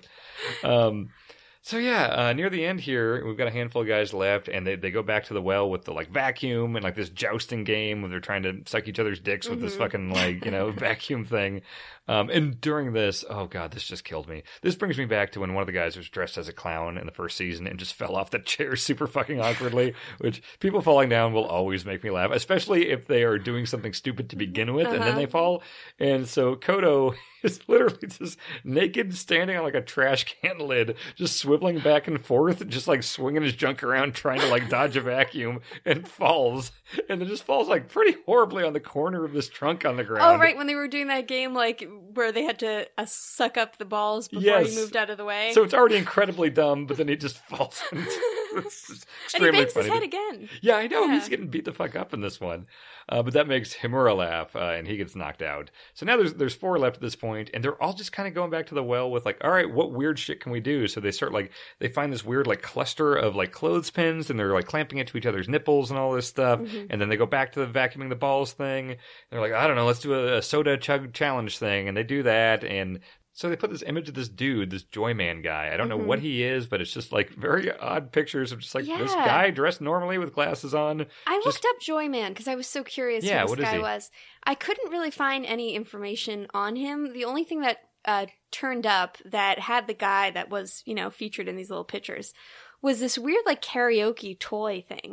Um, so, yeah, uh, near the end here, we've got a handful of guys left, and they, they go back to the well with the, like, vacuum and, like, this jousting game where they're trying to suck each other's dicks with this Mm-hmm. fucking, like, you know, vacuum thing. Um, and during this, oh, God, this just killed me. This brings me back to when one of the guys was dressed as a clown in the first season and just fell off the chair super fucking awkwardly, which people falling down will always make me laugh, especially if they are doing something stupid to begin with and then they fall. And so Kodo is literally just naked, standing on like a trash can lid, just swiveling back and forth, just like swinging his junk around, trying to like dodge a vacuum, and falls. And then just falls like pretty horribly on the corner of this trunk on the ground. Oh, right, when they were doing that game, like where they had to uh, suck up the balls before Yes. he moved out of the way. So it's already incredibly dumb, but then he just falls. It's just and he extremely bangs his funny. head again. Yeah, I know. Yeah. He's getting beat the fuck up in this one. Uh, but that makes Himura laugh, uh, and he gets knocked out. So now there's there's four left at this point, and they're all just kind of going back to the well with like, all right, what weird shit can we do? So they start like, they find this weird like cluster of like clothespins, and they're like clamping it to each other's nipples and all this stuff. Mm-hmm. And then they go back to the vacuuming the balls thing. They're like, I don't know, let's do a, a soda chug challenge thing. And they do that, and so they put this image of this dude, this Joyman guy. I don't know what he is, but it's just like very odd pictures of just like this Yeah. guy dressed normally with glasses on. I Just- looked up Joyman because I was so curious Yeah, who what this is guy he? was. I couldn't really find any information on him. The only thing that uh, turned up that had the guy that was, you know, featured in these little pictures was this weird like karaoke toy thing.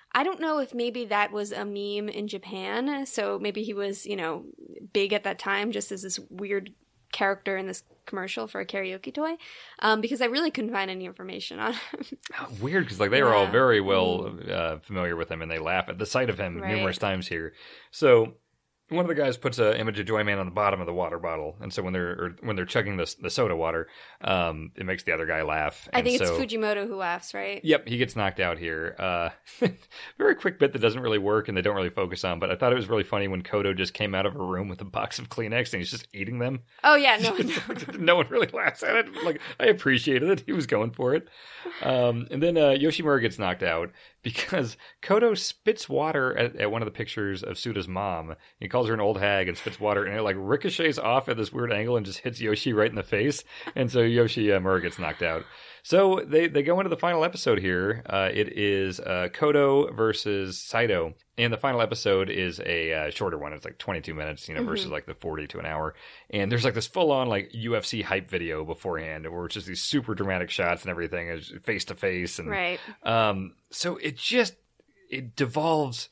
I don't know if maybe that was a meme in Japan. So maybe he was, you know, big at that time just as this weird character in this commercial for a karaoke toy, um, because I really couldn't find any information on him. Weird, because like they were Yeah. all very well uh, familiar with him, and they laugh at the sight of him Right. numerous times here. So one of the guys puts an image of Joyman on the bottom of the water bottle, and so when they're or when they're chugging the the soda water, um, it makes the other guy laugh. I And think it's so, Fujimoto who laughs, right? Yep, he gets knocked out here. Uh, very quick bit that doesn't really work and they don't really focus on, but I thought it was really funny when Kodo just came out of a room with a box of Kleenex and he's just eating them. Oh yeah, no, no. No one really laughs at it. Like, I appreciated it. He was going for it. Um, and then uh, Yoshimura gets knocked out because Kodo spits water at, at one of the pictures of Suda's mom. He calls her an old hag and spits water, and it like ricochets off at this weird angle and just hits Yoshi right in the face. And so Yoshimura gets knocked out. So they, they go into the final episode here. Uh, it is uh, Kodo versus Saito. And the final episode is a uh, shorter one. It's like twenty-two minutes, you know, Mm-hmm. versus like the forty to an hour. And there's like this full on like U F C hype video beforehand where it's just these super dramatic shots and everything is face to face. And Right. um, so it just, it devolves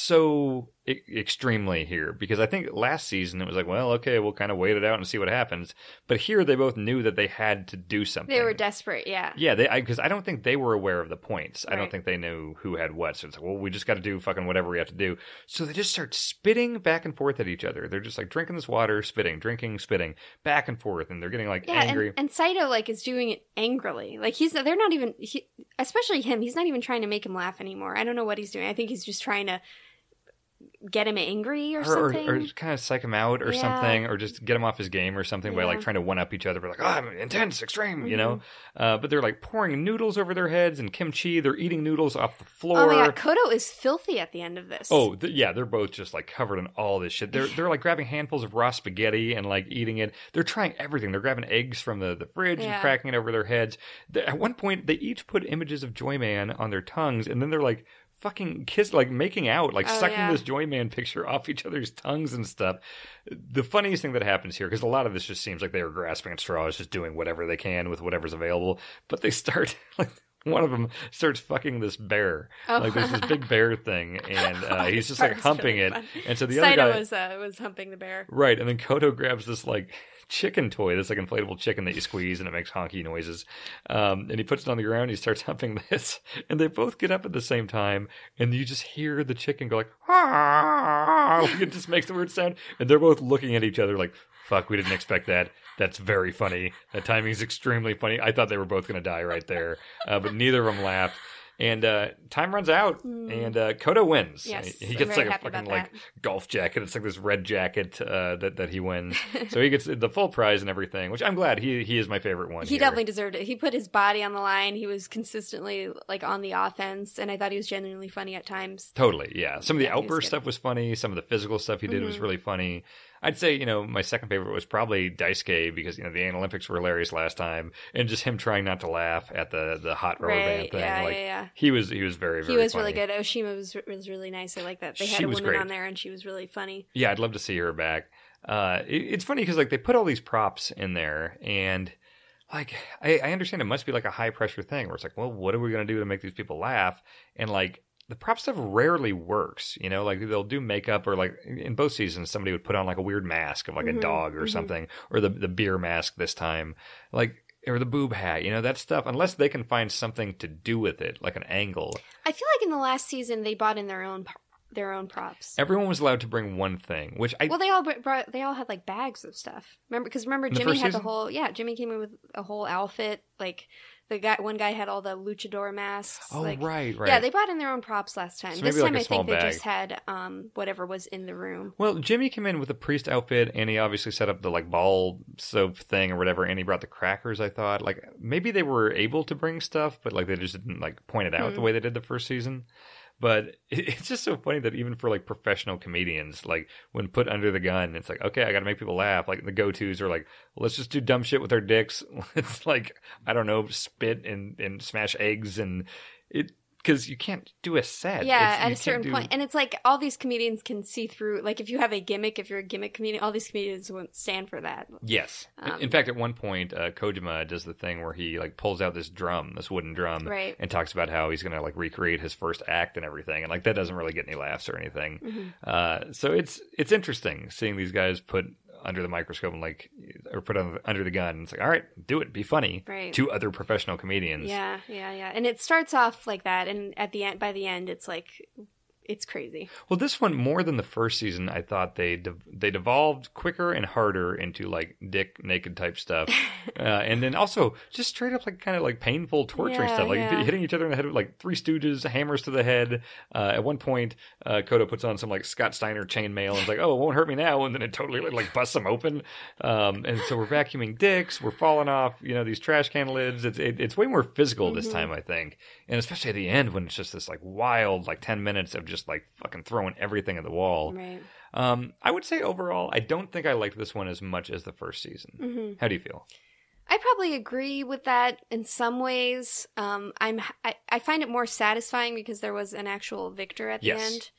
so e- extremely here, because I think last season it was like, well, okay, we'll kind of wait it out and see what happens. But here they both knew that they had to do something. They were desperate, yeah. Yeah, they because I, I don't think they were aware of the points. I don't Right. think they knew who had what. So it's like, well, we just got to do fucking whatever we have to do. So they just start spitting back and forth at each other. They're just like drinking this water, spitting, drinking, spitting, back and forth, and they're getting like Yeah, angry. and, and Saito like is doing it angrily. Like he's they're not even he, especially him. He's not even trying to make him laugh anymore. I don't know what he's doing. I think he's just trying to get him angry or, or, something. or, or kind of psych him out or Yeah. something, or just get him off his game or something by like Yeah. Mm-hmm. trying to one up each other. But like, oh, I'm intense, extreme, you know. Uh, but they're like pouring noodles over their heads and kimchi. They're eating noodles off the floor. Oh my god, Kodo is filthy at the end of this. Oh, th- yeah, they're both just like covered in all this shit. They're they're like grabbing handfuls of raw spaghetti and like eating it. They're trying everything. They're grabbing eggs from the, the fridge and Yeah. cracking it over their heads. They, at one point, they each put images of Joyman on their tongues, and then they're like fucking kiss, like making out, like Oh, sucking yeah. this Joyman picture off each other's tongues and stuff. The funniest thing that happens here, because a lot of this just seems like they are grasping at straws, just doing whatever they can with whatever's available, but they start like. One of them starts fucking this bear. Oh. Like there's this big bear thing, and uh, he's just Part like was humping really it. fun. And so the Saito other guy, was uh, was humping the bear. right? And then Kodo grabs this like chicken toy, this like inflatable chicken that you squeeze and it makes honky noises. Um, and he puts it on the ground. And he starts humping this, and they both get up at the same time, and you just hear the chicken go like, ah, like it just makes the weird sound, and they're both looking at each other like, fuck, we didn't expect that. That's very funny. That timing is extremely funny. I thought they were both going to die right there, uh, but neither of them laughed. And uh, time runs out, and uh, Kodo wins. Yes, he I'm gets very like a happy fucking about like that. golf jacket. It's like this red jacket uh, that that he wins. So he gets the full prize and everything, which I'm glad. He he is my favorite one. He here. definitely deserved it. He put his body on the line. He was consistently like on the offense, and I thought he was genuinely funny at times. Totally, yeah. Some of the Yeah, he was outburst good. stuff was funny. Some of the physical stuff he did Mm-hmm. was really funny. I'd say, you know, my second favorite was probably Daisuke, because, you know, the Olympics were hilarious last time, and just him trying not to laugh at the, the hot rubber band Right, thing. yeah, like, yeah, yeah. He was he was very, very He was funny. really good. Oshima was was really nice. I like that. They had She a was woman great. on there, and she was really funny. Yeah, I'd love to see her back. Uh, it, it's funny because, like, they put all these props in there, and, like, I, I understand it must be, like, a high-pressure thing where it's like, well, what are we going to do to make these people laugh? And, like, the prop stuff rarely works, you know, like they'll do makeup, or like in both seasons, somebody would put on like a weird mask of like Mm-hmm, a dog or something, or the the beer mask this time, like, or the boob hat, you know, that stuff, unless they can find something to do with it, like an angle. I feel like in the last season they bought in their own par- their own props. Everyone was allowed to bring one thing, which I, Well, they all br- brought. They all had like bags of stuff. Remember, because remember, In the Jimmy first had the season? whole. Yeah, Jimmy came in with a whole outfit. Like the guy, one guy had all the luchador masks. oh, like, right, right. Yeah, they brought in their own props last time. So this maybe, like, time, a I small think they bag. just had um whatever was in the room. Well, Jimmy came in with a priest outfit, and he obviously set up the like ball soap thing or whatever, and he brought the crackers. I thought, like, maybe they were able to bring stuff, but like they just didn't like point it out Hmm. the way they did the first season. But it, it's just so funny that even for like professional comedians, like when put under the gun, it's like, okay, I got to make people laugh. Like the go-tos are like, well, let's just do dumb shit with our dicks. Let's like, I don't know, spit and and smash eggs, and it. because you can't do a set. Yeah, It's- at you a certain can't do- point. And it's like all these comedians can see through, like if you have a gimmick, if you're a gimmick comedian, all these comedians won't stand for that. Yes. Um, In fact, at one point, uh, Kojima does the thing where he like pulls out this drum, this wooden drum, Right. and talks about how he's going to like recreate his first act and everything, and like that doesn't really get any laughs or anything. Mm-hmm. Uh, so it's it's interesting seeing these guys put under the microscope and like or put under, under the gun. It's like, all right, do it, be funny Right. to other professional comedians. Yeah, yeah, yeah. And it starts off like that, and at the end, by the end, it's like, it's crazy. Well, this one more than the first season, I thought they de- they devolved quicker and harder into like dick naked type stuff, uh, and then also just straight up like kind of like painful torturing Yeah, stuff, like yeah. hitting each other in the head with like Three Stooges, hammers to the head. Uh, at one point, uh, Kodo puts on some like Scott Steiner chainmail and is like, "Oh, it won't hurt me now," and then it totally like busts them open. Um, and so we're vacuuming dicks, we're falling off, you know, these trash can lids. It's it, it's way more physical Mm-hmm. this time, I think, and especially at the end when it's just this like wild like ten minutes of just like fucking throwing everything at the wall. Right. Um, I would say overall, I don't think I liked this one as much as the first season. Mm-hmm. How do you feel? I probably agree with that in some ways. Um, I'm I, I find it more satisfying because there was an actual victor at the Yes. end.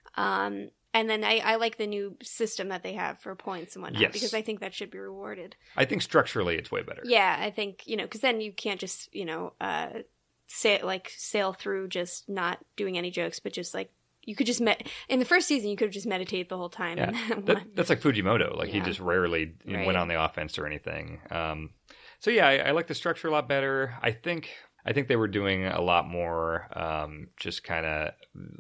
Um, and then I, I like the new system that they have for points and whatnot Yes. because I think that should be rewarded. I think structurally it's way better. Yeah, I think, you know, because then you can't just, you know, uh, say like sail through just not doing any jokes, but just like you could just met in the first season you could have just meditated the whole time. Yeah. And That, that's like Fujimoto. Like he Yeah. just rarely you know, Right. went on the offense or anything. Um, so yeah, I, I like the structure a lot better. I think I think they were doing a lot more um, just kind of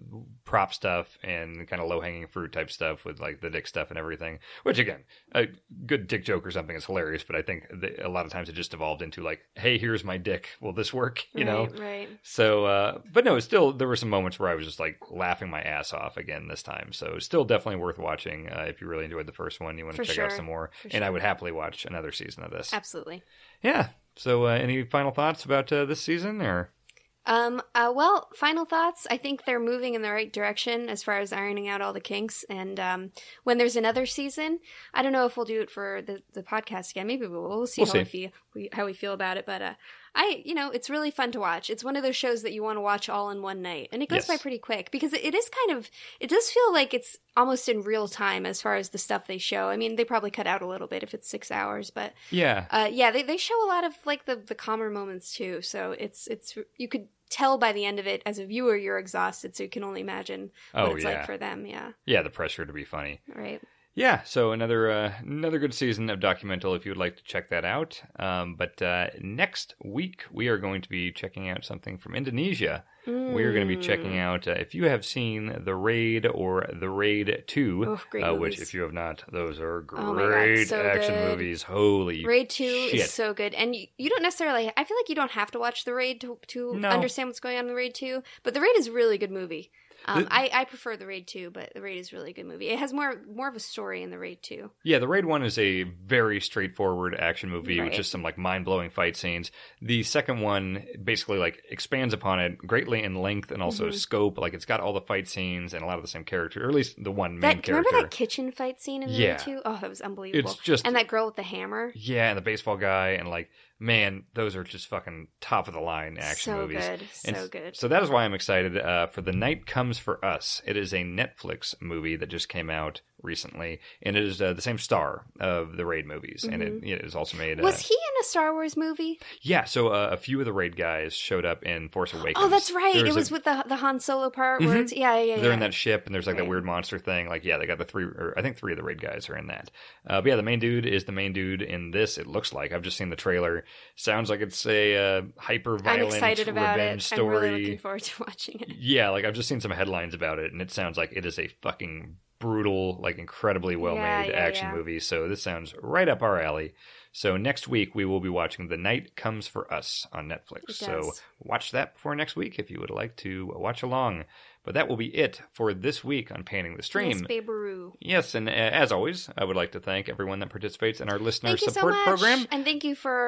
prop stuff and kind of low hanging fruit type stuff with like the dick stuff and everything. Which again, a good dick joke or something is hilarious, but I think that a lot of times it just evolved into like, hey, here's my dick. Will this work? You know. right, right. So, uh, but no, still, there were some moments where I was just like laughing my ass off again this time. So, still definitely worth watching. Uh, if you really enjoyed the first one, you want to For check sure. out some more. For And I sure. would happily watch another season of this. Absolutely. Yeah. So, uh, any final thoughts about uh, this season or? Um, uh, well, final thoughts. I think they're moving in the right direction as far as ironing out all the kinks. And um, when there's another season, I don't know if we'll do it for the, the podcast again. Maybe we will. We'll see We'll how see. we feel we, how we feel about it. But uh, I, you know, it's really fun to watch. It's one of those shows that you want to watch all in one night, and it goes Yes. by pretty quick because it, it is kind of. It does feel like it's almost in real time as far as the stuff they show. I mean, they probably cut out a little bit if it's six hours, but Yeah. uh, yeah, they they show a lot of like the the calmer moments too. So it's it's you could tell by the end of it as a viewer you're exhausted, so you can only imagine what Oh, it's yeah. like for them. Yeah, Yeah. The pressure to be funny. right. Yeah, so another uh, another good season of Documental if you would like to check that out. Um, but uh, next week we are going to be checking out something from Indonesia. We are going to be checking out uh, if you have seen The Raid or The Raid two, Oh, great uh, which movies. if you have not, those are Oh my God, great so action good. movies. Holy Raid two shit. is so good, and you, you don't necessarily. I feel like you don't have to watch the Raid to to No. understand what's going on in the Raid two. But the Raid is a really good movie. Um, The- I, I prefer the Raid two, but the Raid is really a good movie. It has more more of a story in the Raid two. Yeah, the Raid one is a very straightforward action movie with Right. just some like mind-blowing fight scenes. The second one basically like expands upon it greatly in length and also Mm-hmm. scope. Like it's got all the fight scenes and a lot of the same character, or at least the one main That character. remember that kitchen fight scene in the Yeah. Raid two? Oh, that was unbelievable. It's just- and that girl with the hammer. Yeah, and the baseball guy, and like, man, those are just fucking top of the line action So movies. good, And so s- good. So that is why I'm excited uh, for The Night Comes for Us. It is a Netflix movie that just came out recently, and it is uh, the same star of the Raid movies, and it, it is also made. Mm-hmm. Was uh, he in a Star Wars movie? Yeah, so uh, a few of the Raid guys showed up in Force Awakens. Oh, that's right. There It a- was with the the Han Solo part where it's yeah, yeah, yeah. They're in that ship, and there's like that Right. weird monster thing. Like, yeah, they got the three, or I think three of the Raid guys are in that. Uh, but yeah, the main dude is the main dude in this. It looks like I've just seen the trailer. Sounds like it's a uh, hyper I'm violent excited about revenge it. story. I'm really looking forward to watching it. Yeah, like I've just seen some headlines about it, and it sounds like it is a fucking brutal, like incredibly well made Yeah, yeah, action yeah. movie. So this sounds right up our alley. So next week we will be watching The Night Comes for Us on Netflix. It So does. watch that before next week if you would like to watch along. But that will be it for this week on Painting the Stream. Yes, Babe-a-roo. Yes, and uh, as always, I would like to thank everyone that participates in our listener Thank you so support much, program. and thank you for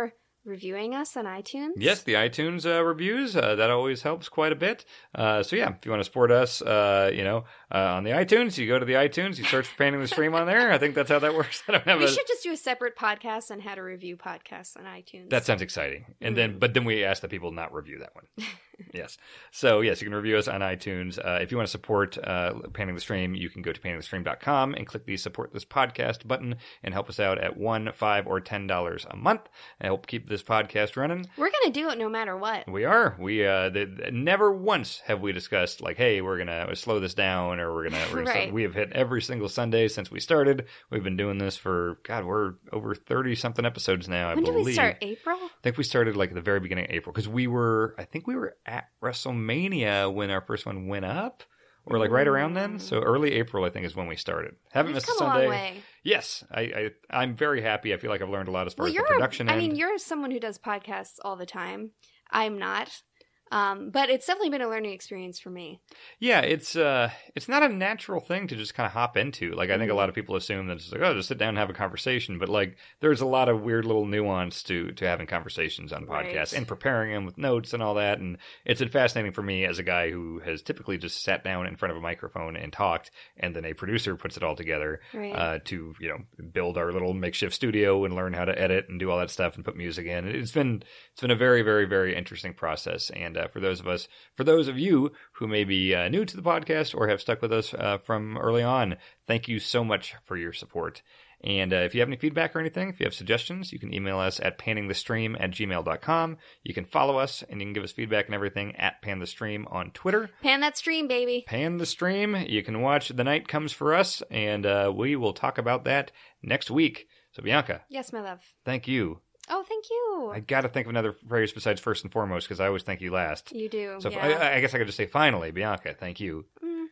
reviewing us on iTunes. Yes, the iTunes uh, reviews, uh, that always helps quite a bit. Uh, so yeah, if you want to support us, uh, you know, uh, on the iTunes, you go to the iTunes, you search for Painting the Stream on there. I think that's how that works. I don't have We a... should just do a separate podcast on how to review podcasts on iTunes. That sounds exciting. And Mm. then, but then we ask that people not review that one. Yes. So yes, you can review us on iTunes. Uh, if you want to support uh, Painting the Stream, you can go to painting the stream dot com and click the support this podcast button and help us out at one, five, or ten dollars a month and help keep this podcast running. We're going to do it no matter what. We are. We uh, the, the- never once have we discussed like, hey, we're gonna slow this down, or we're gonna. We're gonna Right. slow- we have hit every single Sunday since we started. We've been doing this for God, we're over thirty something episodes now. I When did believe. we start? April? I think we started like at the very beginning of April because we were. I think we were at WrestleMania when our first one went up, or like right around then. So early April, I think, is when we started. Haven't We've missed come a a Sunday. long way. Yes, I, I I'm very happy. I feel like I've learned a lot as far Well, as you're. the production I end. mean, you're someone who does podcasts all the time. I'm not. Um, but it's definitely been a learning experience for me. Yeah, it's uh, it's not a natural thing to just kind of hop into. Like, I think Mm-hmm. a lot of people assume that it's like, oh, just sit down and have a conversation. But like, there's a lot of weird little nuance to to having conversations on podcasts Right. and preparing them with notes and all that. And it's fascinating for me as a guy who has typically just sat down in front of a microphone and talked, and then a producer puts it all together Right. uh, to you know build our little makeshift studio and learn how to edit and do all that stuff and put music in. It's been it's been a very very very interesting process. And uh, for those of us. For those of you who may be uh, new to the podcast or have stuck with us uh, from early on, thank you so much for your support. And uh, if you have any feedback or anything, if you have suggestions, you can email us at pantingthestream at gmail dot com. You can follow us and you can give us feedback and everything at panthestream on Twitter. Pan that stream, baby. Pan the Stream. You can watch The Night Comes for Us, and uh, we will talk about that next week. So, Bianca, Yes, my love. thank you. Oh, thank you. I got to think of another phrase besides first and foremost because I always thank you last. you do. So if- yeah. I, I guess I could just say finally, Bianca, thank you.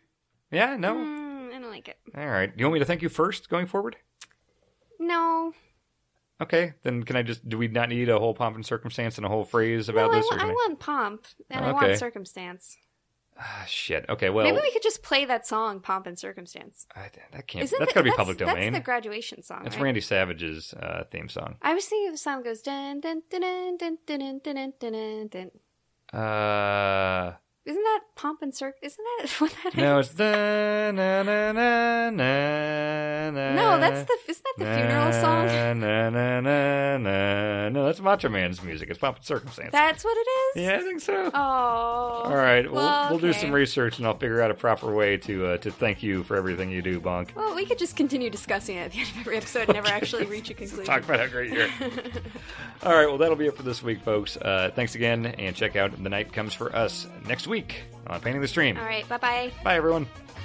Yeah, no? Mm, I don't like it. All right. You want me to thank you first going forward? No. Okay. Then can I just, do we not need a whole pomp and circumstance and a whole phrase about no, I, this? wa- or I can I- want pomp and I Okay. want circumstance. Ah, shit. Okay, well, Maybe we could just play that song, Pomp and Circumstance. I, that can't, Isn't that's it- got to be public that's, domain. That's the graduation song, It's right? Randy Savage's uh, theme song. I was thinking the song goes dun dun dun dun dun dun dun dun dun dun. Uh, Isn't that Pomp and Circ? Isn't that what that no, is? it's da, na, na, na, na, na, No, that's the. Isn't that the funeral song? Na, na, na, na, na. No, that's Macho Man's music. It's Pomp and Circumstance. That's what it is. Yeah, I think so. Oh. All right, we'll Well, we'll do okay. some research and I'll figure out a proper way to uh, to thank you for everything you do, Bonk. Well, we could just continue discussing it at the end of every episode and never actually reach a conclusion. Talk about how great you're. All right, well that'll be it for this week, folks. Uh, thanks again, and check out The Night Comes for Us next week on Painting the Stream. All right. Bye bye. Bye, everyone.